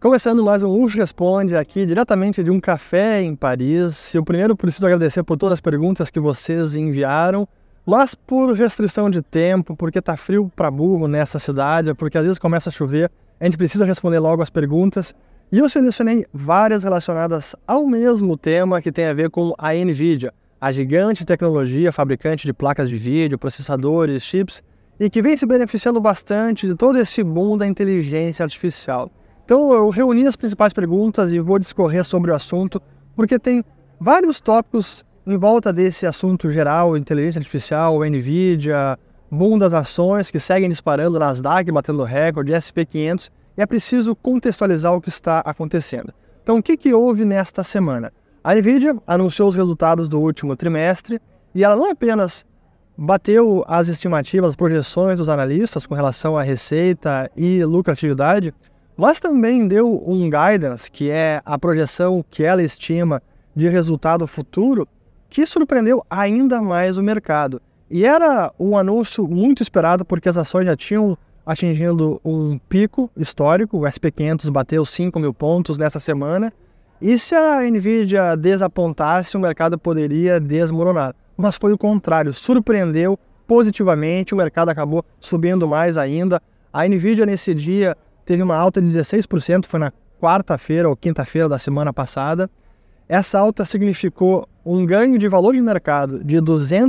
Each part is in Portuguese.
Começando mais um Luxo Responde aqui diretamente de um café em Paris. Eu primeiro preciso agradecer por todas as perguntas que vocês enviaram, mas por restrição de tempo, porque tá frio pra burro nessa cidade, porque às vezes começa a chover, a gente precisa responder logo as perguntas. E eu selecionei várias relacionadas ao mesmo tema que tem a ver com a NVIDIA, a gigante tecnologia, fabricante de placas de vídeo, processadores, chips, e que vem se beneficiando bastante de todo esse boom da inteligência artificial. Então eu reuni as principais perguntas e vou discorrer sobre o assunto, porque tem vários tópicos em volta desse assunto geral, inteligência artificial, NVIDIA, boom das ações que seguem disparando, Nasdaq batendo recorde, SP500, e é preciso contextualizar o que está acontecendo. Então o que houve nesta semana? A NVIDIA anunciou os resultados do último trimestre e ela não apenas bateu as estimativas, as projeções dos analistas com relação à receita e lucratividade, mas também deu um guidance, que é a projeção que ela estima de resultado futuro, que surpreendeu ainda mais o mercado. E era um anúncio muito esperado, porque as ações já tinham atingido um pico histórico, o SP500 bateu 5.000 pontos nessa semana, e se a NVIDIA desapontasse, o mercado poderia desmoronar. Mas foi o contrário, surpreendeu positivamente, o mercado acabou subindo mais ainda. A NVIDIA nesse dia teve uma alta de 16%, foi na quarta-feira ou quinta-feira da semana passada. Essa alta significou um ganho de valor de mercado de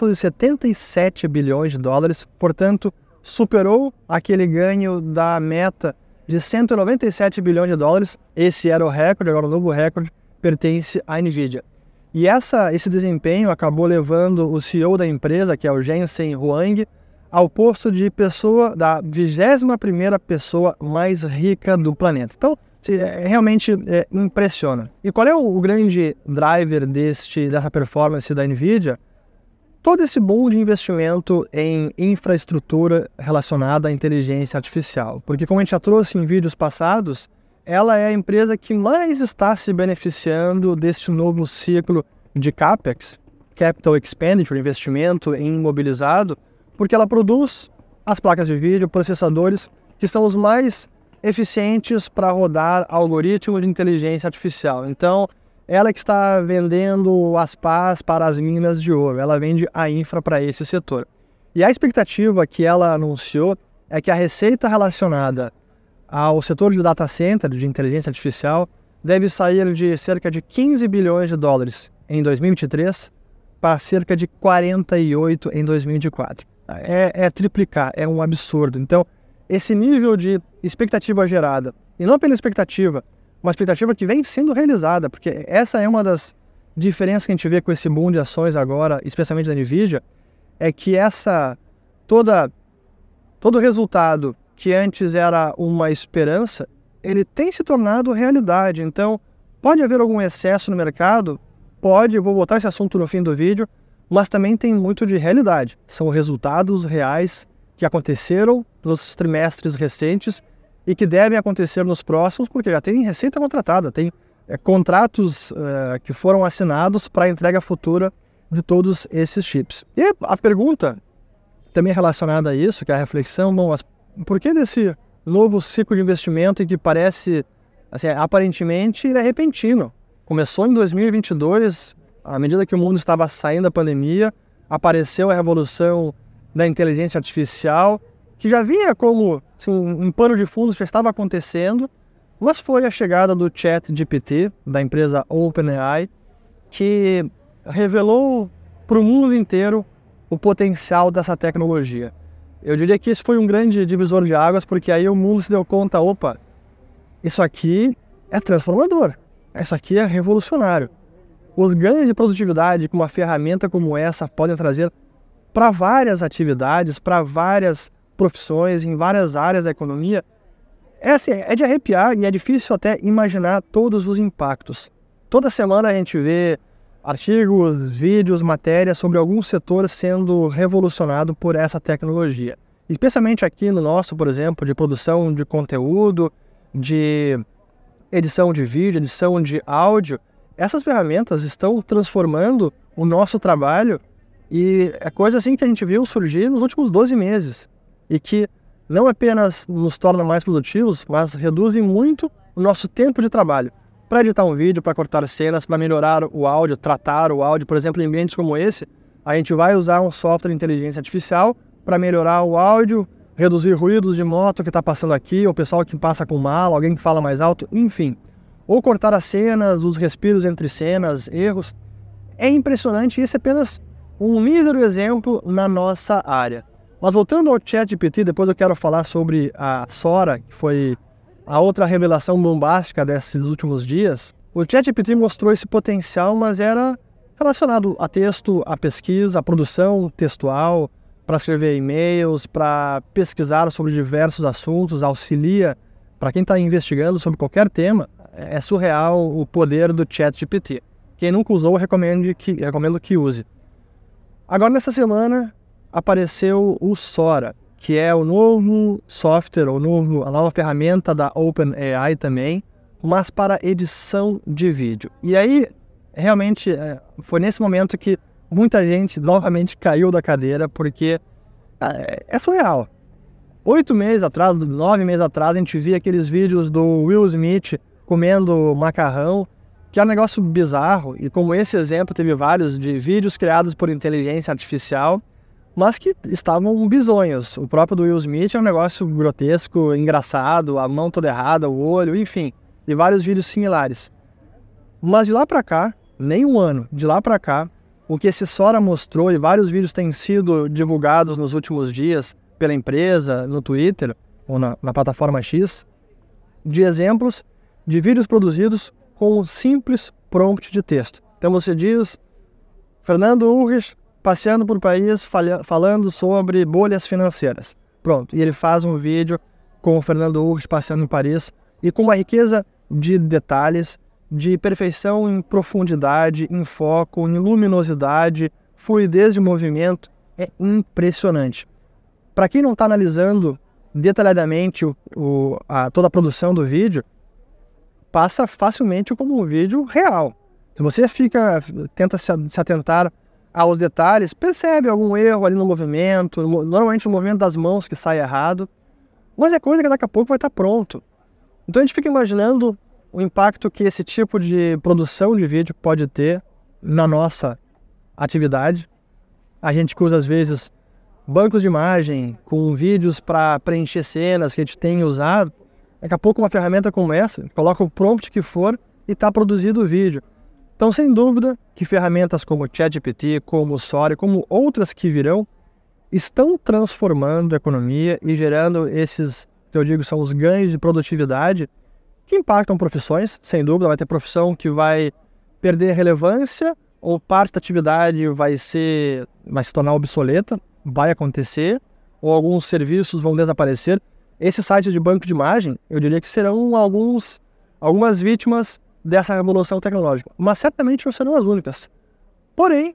277 bilhões de dólares, portanto, superou aquele ganho da meta de 197 bilhões de dólares. Esse era o recorde, agora o novo recorde pertence à NVIDIA. E esse desempenho acabou levando o CEO da empresa, que é o Jensen Huang, ao posto de da 21ª pessoa mais rica do planeta. Então, realmente impressiona. E qual é o grande driver dessa performance da NVIDIA? Todo esse boom de investimento em infraestrutura relacionada à inteligência artificial. Porque, como a gente já trouxe em vídeos passados, ela é a empresa que mais está se beneficiando deste novo ciclo de CAPEX, Capital Expenditure, investimento em imobilizado, porque ela produz as placas de vídeo, processadores, que são os mais eficientes para rodar algoritmos de inteligência artificial. Então, ela que está vendendo as pás para as minas de ouro, ela vende a infra para esse setor. E a expectativa que ela anunciou é que a receita relacionada ao setor de data center, de inteligência artificial, deve sair de cerca de 15 bilhões de dólares em 2023 para cerca de 48 em 2024. É triplicar, é um absurdo. Então, esse nível de expectativa gerada, e não apenas expectativa, uma expectativa que vem sendo realizada, porque essa é uma das diferenças que a gente vê com esse boom de ações agora, especialmente da NVIDIA, é que todo resultado que antes era uma esperança, ele tem se tornado realidade. Então, pode haver algum excesso no mercado? Pode, vou botar esse assunto no fim do vídeo, mas também tem muito de realidade. São resultados reais que aconteceram nos trimestres recentes e que devem acontecer nos próximos, porque já tem receita contratada, tem contratos que foram assinados para a entrega futura de todos esses chips. E a pergunta também relacionada a isso, que é a reflexão, por que desse novo ciclo de investimento que parece, assim, aparentemente, ele é repentino? Começou em 2022, à medida que o mundo estava saindo da pandemia, apareceu a revolução da inteligência artificial, que já vinha como assim, um pano de fundo, já estava acontecendo, mas foi a chegada do ChatGPT, da empresa OpenAI, que revelou para o mundo inteiro o potencial dessa tecnologia. Eu diria que esse foi um grande divisor de águas, porque aí o mundo se deu conta, opa, isso aqui é transformador, isso aqui é revolucionário. Os ganhos de produtividade que uma ferramenta como essa podem trazer para várias atividades, para várias profissões, em várias áreas da economia, é de arrepiar e é difícil até imaginar todos os impactos. Toda semana a gente vê artigos, vídeos, matérias sobre algum setor sendo revolucionado por essa tecnologia. Especialmente aqui no nosso, por exemplo, de produção de conteúdo, de edição de vídeo, edição de áudio, essas ferramentas estão transformando o nosso trabalho e é coisa assim que a gente viu surgir nos últimos 12 meses e que não apenas nos torna mais produtivos, mas reduzem muito o nosso tempo de trabalho para editar um vídeo, para cortar cenas, para melhorar o áudio, tratar o áudio. Por exemplo, em ambientes como esse, a gente vai usar um software de inteligência artificial para melhorar o áudio, reduzir ruídos de moto que está passando aqui, o pessoal que passa com mala, alguém que fala mais alto, enfim. Ou cortar as cenas, os respiros entre cenas, erros. É impressionante, e esse é apenas um mísero exemplo na nossa área. Mas voltando ao ChatGPT, depois eu quero falar sobre a Sora, que foi a outra revelação bombástica desses últimos dias. O ChatGPT mostrou esse potencial, mas era relacionado a texto, a pesquisa, a produção textual, para escrever e-mails, para pesquisar sobre diversos assuntos, auxilia para quem está investigando sobre qualquer tema. É surreal o poder do ChatGPT. Quem nunca usou, recomendo que use. Agora, nessa semana, apareceu o Sora, que é o novo software, a nova ferramenta da OpenAI também, mas para edição de vídeo. E aí, realmente, foi nesse momento que muita gente novamente caiu da cadeira, porque é surreal. 8 meses atrás, 9 meses atrás, a gente via aqueles vídeos do Will Smith comendo macarrão, que é um negócio bizarro, e como esse exemplo, teve vários de vídeos criados por inteligência artificial, mas que estavam bizonhos. O próprio do Will Smith é um negócio grotesco, engraçado, a mão toda errada, o olho, enfim, e vários vídeos similares. Mas de lá pra cá, nem um ano, de lá pra cá, o que esse Sora mostrou, e vários vídeos têm sido divulgados nos últimos dias pela empresa, no Twitter, ou na plataforma X, de exemplos de vídeos produzidos com um simples prompt de texto. Então você diz, Fernando Ulrich passeando por país falando sobre bolhas financeiras. Pronto, e ele faz um vídeo com o Fernando Ulrich passeando em Paris e com uma riqueza de detalhes, de perfeição em profundidade, em foco, em luminosidade, fluidez de movimento. É impressionante. Para quem não está analisando detalhadamente toda a produção do vídeo, passa facilmente como um vídeo real. Se você tenta se atentar aos detalhes, percebe algum erro ali no movimento, normalmente o movimento das mãos que sai errado, mas é coisa que daqui a pouco vai estar pronto. Então a gente fica imaginando o impacto que esse tipo de produção de vídeo pode ter na nossa atividade. A gente que usa às vezes bancos de imagem com vídeos para preencher cenas que a gente tem usado, daqui a pouco uma ferramenta como essa, coloca o prompt que for e está produzido o vídeo. Então, sem dúvida, que ferramentas como o ChatGPT, como o Sora, como outras que virão, estão transformando a economia e gerando esses, que eu digo, são os ganhos de produtividade que impactam profissões. Sem dúvida, vai ter profissão que vai perder relevância ou parte da atividade vai se tornar obsoleta, vai acontecer, ou alguns serviços vão desaparecer. Esses sites de banco de imagem, eu diria que serão algumas vítimas dessa revolução tecnológica, mas certamente não serão as únicas. Porém,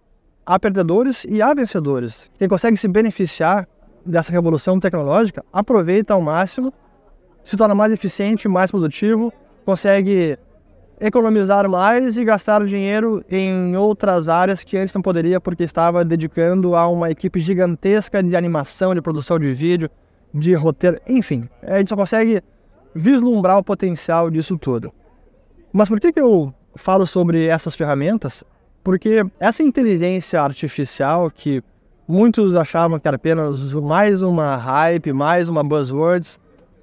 há perdedores e há vencedores. Quem consegue se beneficiar dessa revolução tecnológica, aproveita ao máximo, se torna mais eficiente, mais produtivo, consegue economizar mais e gastar dinheiro em outras áreas que antes não poderia porque estava dedicando a uma equipe gigantesca de animação, de produção de vídeo, de roteiro, enfim. A gente só consegue vislumbrar o potencial disso tudo. Mas por que eu falo sobre essas ferramentas? Porque essa inteligência artificial que muitos achavam que era apenas mais uma hype, mais uma buzzwords,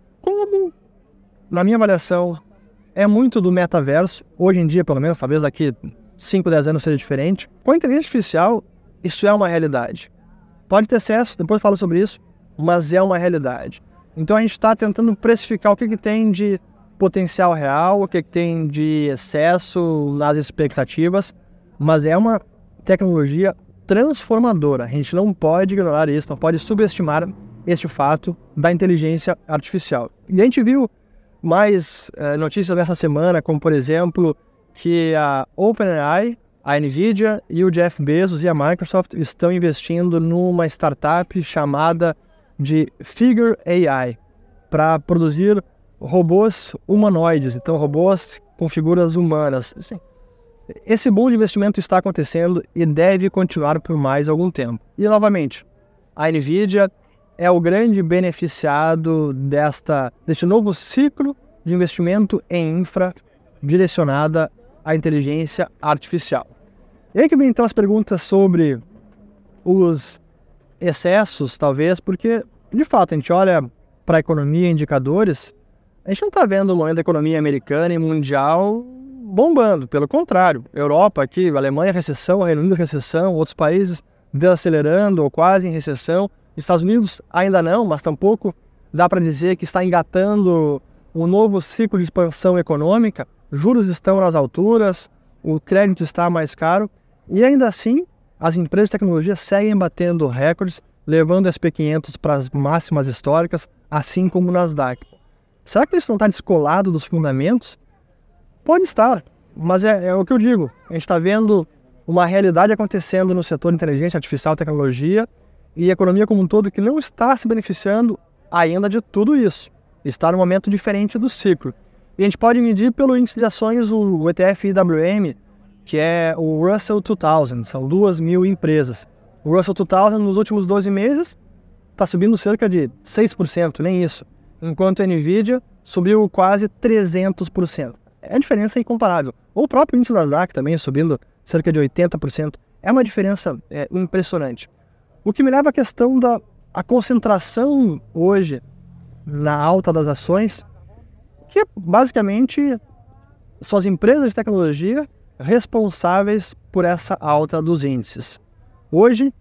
como, na minha avaliação, é muito do metaverso, hoje em dia pelo menos, talvez daqui 5, 10 anos seja diferente. Com a inteligência artificial, isso é uma realidade. Pode ter excesso, depois eu falo sobre isso, mas é uma realidade. Então a gente está tentando precificar o que tem de potencial real, o que tem de excesso nas expectativas, mas é uma tecnologia transformadora. A gente não pode ignorar isso, não pode subestimar este fato da inteligência artificial. E a gente viu mais notícias nessa semana, como por exemplo, que a OpenAI, a Nvidia e o Jeff Bezos e a Microsoft estão investindo numa startup chamada de Figure AI, para produzir robôs humanoides, então robôs com figuras humanas. Assim, esse boom de investimento está acontecendo e deve continuar por mais algum tempo. E novamente, a Nvidia é o grande beneficiado deste novo ciclo de investimento em infra direcionada à inteligência artificial. E aí que vem então as perguntas sobre os excessos, talvez, porque, de fato, a gente olha para a economia, indicadores, a gente não está vendo o momento da economia americana e mundial bombando. Pelo contrário, Europa aqui, Alemanha recessão, Reino Unido recessão, outros países desacelerando ou quase em recessão. Estados Unidos ainda não, mas tampouco dá para dizer que está engatando um novo ciclo de expansão econômica. Juros estão nas alturas, o crédito está mais caro e ainda assim as empresas de tecnologia seguem batendo recordes, levando o SP500 para as máximas históricas, assim como o Nasdaq. Será que isso não está descolado dos fundamentos? Pode estar, mas é o que eu digo. A gente está vendo uma realidade acontecendo no setor de inteligência artificial e tecnologia e a economia como um todo que não está se beneficiando ainda de tudo isso. Está num momento diferente do ciclo. E a gente pode medir pelo índice de ações, o ETF IWM, que é o Russell 2000, são 2.000 empresas. O Russell 2000 nos últimos 12 meses está subindo cerca de 6%, nem isso. Enquanto a Nvidia subiu quase 300%. É diferença incomparável. Ou o próprio índice Nasdaq também subindo cerca de 80%. É uma diferença impressionante. O que me leva à questão da concentração hoje na alta das ações, que basicamente são as empresas de tecnologia responsáveis por essa alta dos índices. Hoje,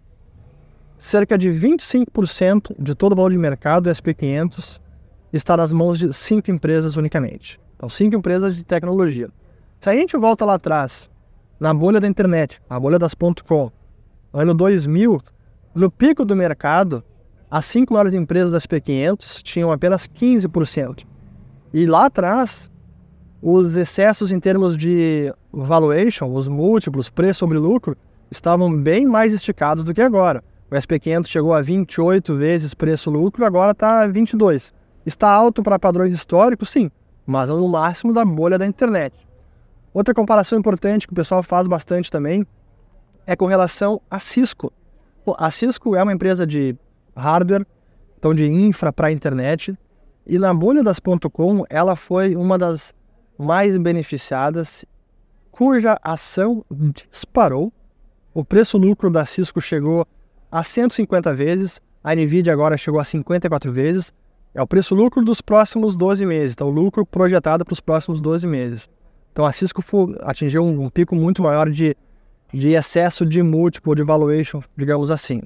cerca de 25% de todo o valor de mercado do SP500 está nas mãos de 5 empresas unicamente. Então, 5 empresas de tecnologia. Se a gente volta lá atrás, na bolha da internet, a bolha das .com, ano 2000, no pico do mercado, as 5 maiores empresas do SP500 tinham apenas 15%. E lá atrás, os excessos em termos de valuation, os múltiplos, preço sobre lucro, estavam bem mais esticados do que agora. O SP500 chegou a 28 vezes preço-lucro, agora está a 22. Está alto para padrões históricos, sim, mas no máximo da bolha da internet. Outra comparação importante que o pessoal faz bastante também é com relação à Cisco. A Cisco é uma empresa de hardware, então de infra para a internet, e na bolha das .com ela foi uma das mais beneficiadas, cuja ação disparou. O preço-lucro da Cisco chegou a 150 vezes, a Nvidia agora chegou a 54 vezes. É o preço-lucro dos próximos 12 meses, então o lucro projetado para os próximos 12 meses. Então a Cisco atingiu um pico muito maior de excesso de múltiplo, de valuation, digamos assim.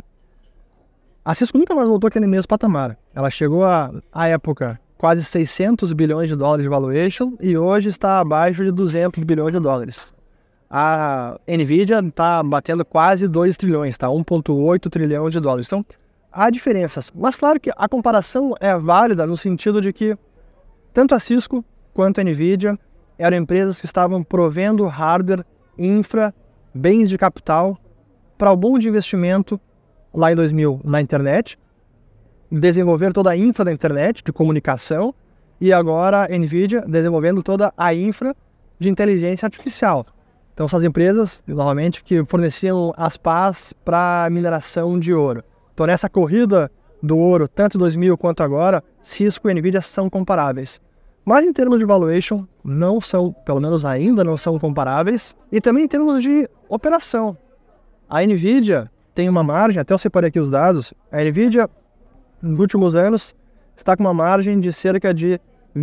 A Cisco nunca mais voltou àquele mesmo patamar. Ela chegou à época quase 600 bilhões de dólares de valuation e hoje está abaixo de 200 bilhões de dólares. A Nvidia está batendo quase 2 trilhões, está 1,8 trilhão de dólares. Então, há diferenças. Mas claro que a comparação é válida no sentido de que tanto a Cisco quanto a Nvidia eram empresas que estavam provendo hardware, infra, bens de capital para o boom de investimento lá em 2000 na internet, desenvolver toda a infra da internet de comunicação e agora a Nvidia desenvolvendo toda a infra de inteligência artificial. Então são as empresas, novamente, que forneciam as pás para mineração de ouro. Então nessa corrida do ouro, tanto 2000 quanto agora, Cisco e Nvidia são comparáveis. Mas em termos de valuation, não são, pelo menos ainda não são comparáveis. E também em termos de operação. A Nvidia tem uma margem, até eu separei aqui os dados, a Nvidia, nos últimos anos, está com uma margem de cerca de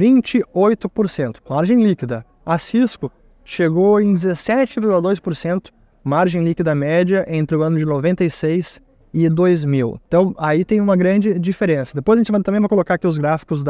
28%, margem líquida. A Cisco chegou em 17,2%, margem líquida média entre o ano de 96 e 2000. Então, aí tem uma grande diferença. Depois a gente também vai colocar aqui os gráficos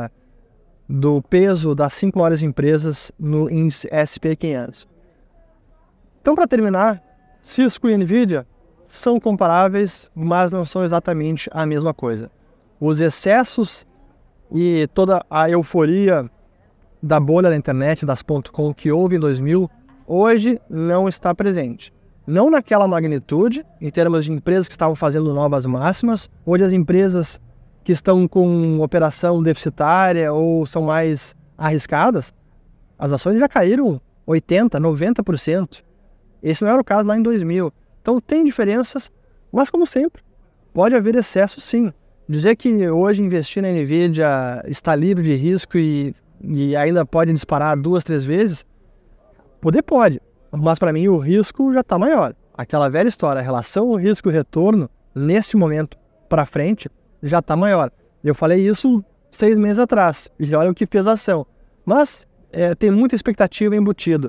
do peso das 5 maiores empresas no índice SP500. Então, para terminar, Cisco e Nvidia são comparáveis, mas não são exatamente a mesma coisa. Os excessos e toda a euforia da bolha da internet, das .com que houve em 2000, hoje não está presente. Não naquela magnitude, em termos de empresas que estavam fazendo novas máximas. Hoje as empresas que estão com operação deficitária ou são mais arriscadas, as ações já caíram 80%, 90%. Esse não era o caso lá em 2000. Então tem diferenças, mas como sempre, pode haver excesso sim. Dizer que hoje investir na Nvidia está livre de risco e e ainda pode disparar 2, 3 vezes, poder pode, mas para mim o risco já está maior. Aquela velha história, a relação risco-retorno, nesse momento para frente, já está maior. Eu falei isso 6 meses atrás, e olha o que fez a ação. Mas tem muita expectativa embutida.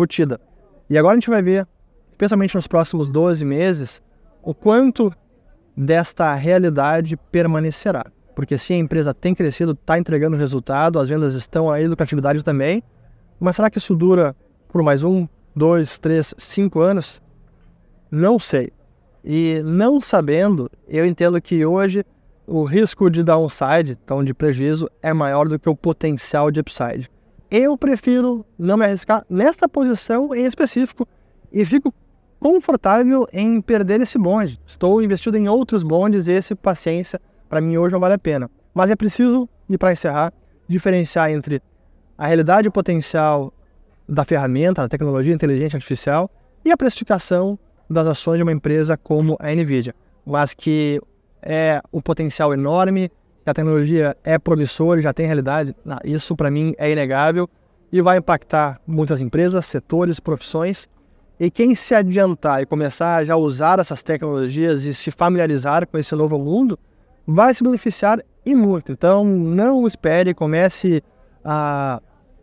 E agora a gente vai ver, especialmente nos próximos 12 meses, o quanto desta realidade permanecerá. Porque sim, a empresa tem crescido, está entregando resultado, as vendas estão aí, a lucratividade também, mas será que isso dura por mais 1, 2, 3, 5 anos? Não sei. E não sabendo, eu entendo que hoje o risco de downside, então de prejuízo, é maior do que o potencial de upside. Eu prefiro não me arriscar nesta posição em específico e fico confortável em perder esse bonde. Estou investido em outros bondes e esse, paciência, para mim hoje não vale a pena. Mas é preciso, e para encerrar, diferenciar entre a realidade potencial da ferramenta, da tecnologia inteligente artificial e a precificação das ações de uma empresa como a NVIDIA. Mas que é um potencial enorme, que a tecnologia é promissora e já tem realidade, isso para mim é inegável e vai impactar muitas empresas, setores, profissões. E quem se adiantar e começar já a usar essas tecnologias e se familiarizar com esse novo mundo, vai se beneficiar e muito. Então não espere, comece a...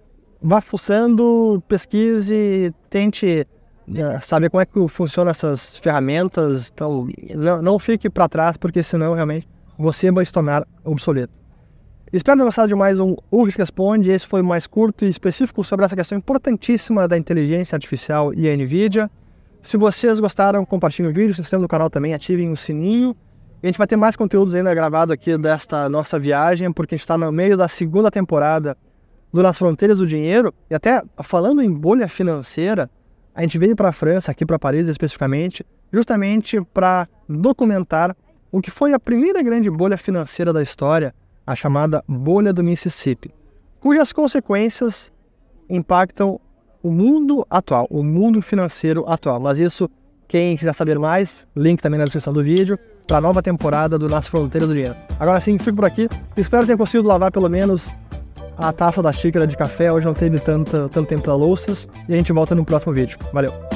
vá fuçando, pesquise, tente saber como é que funcionam essas ferramentas. Então não fique para trás, porque senão realmente você vai se tornar obsoleto. Espero ter gostado de mais um Ulrich Responde. Esse foi mais curto e específico sobre essa questão importantíssima da inteligência artificial e a NVIDIA. Se vocês gostaram, compartilhem o vídeo, se inscrevam no canal também, ativem o sininho. E a gente vai ter mais conteúdos ainda gravado aqui desta nossa viagem, porque a gente está no meio da segunda temporada do Nas Fronteiras do Dinheiro. E até falando em bolha financeira, a gente veio para a França, aqui para Paris especificamente, justamente para documentar o que foi a primeira grande bolha financeira da história, a chamada bolha do Mississippi, cujas consequências impactam o mundo atual, o mundo financeiro atual. Mas isso, quem quiser saber mais, link também na descrição do vídeo, para a nova temporada do Nas Fronteiras do Dinheiro. Agora sim, fico por aqui. Espero ter conseguido lavar pelo menos a taça da xícara de café. Hoje não teve tanto tempo para louças. E a gente volta no próximo vídeo. Valeu!